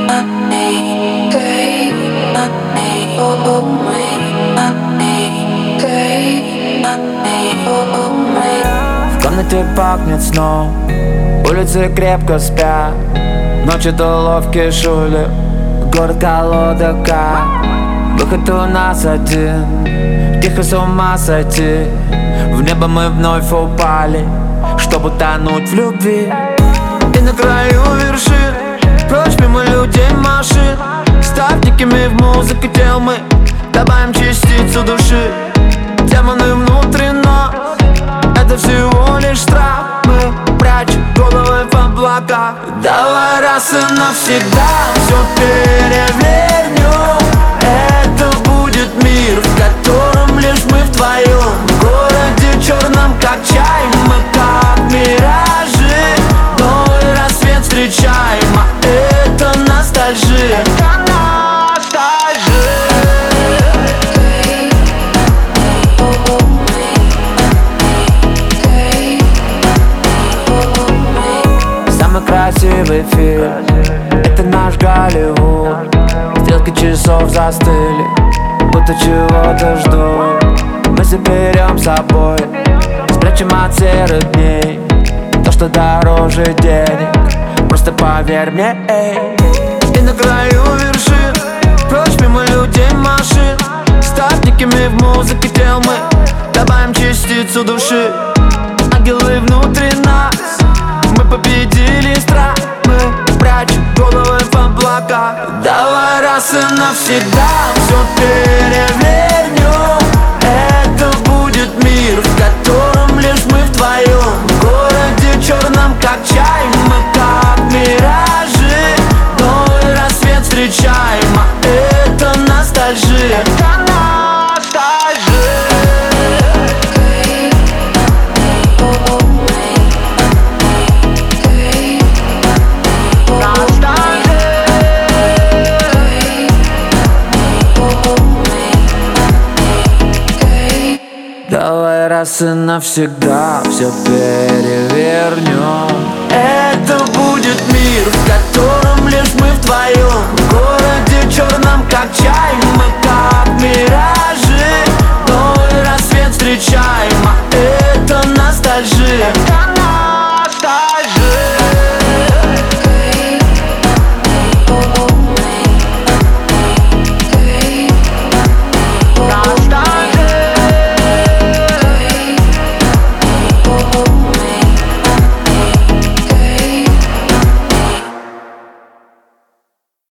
В комнате пахнет сном, улицы крепко спят, ночи до ловкие шули, город колода карт. Выход у нас один, тихо с ума сойти. В небо мы вновь упали, чтобы тонуть в любви. И на краю вершин, прочь мимо людей машин, став дикими в музыке тел мы добавим частицу души. Демоны внутри нас, это всего лишь страх. Мы прячем головы в облаках. Давай раз и навсегда все перевернем. Это будет мир, в котором лишь мы вдвоем. В городе черном, как чай, мы как миражи. Новый рассвет встречаем, а это ностальжия. Самый красивый фильм — это наш Голливуд. Стрелки часов застыли, будто чего-то ждут. Мы заберем с собой, спрячем от серых дней то, что дороже денег. Просто поверь мне, эй. И на краю вершин, прочь мимо людей машин, став дикими в музыке тел мы добавим частицу души. Ангелы внутри нас, мы победили страх. Мы прячем головы в облаках. Давай раз и навсегда все перевернем. Это будет мир, в котором лишь мы вдвоем. В городе черном, как чай, мы как миражи. Новый рассвет встречаем, а это ностальжия. Давай раз и навсегда все перевернем. Это будет мир, в котором лишь мы вдвоем. В городе черном, как чай.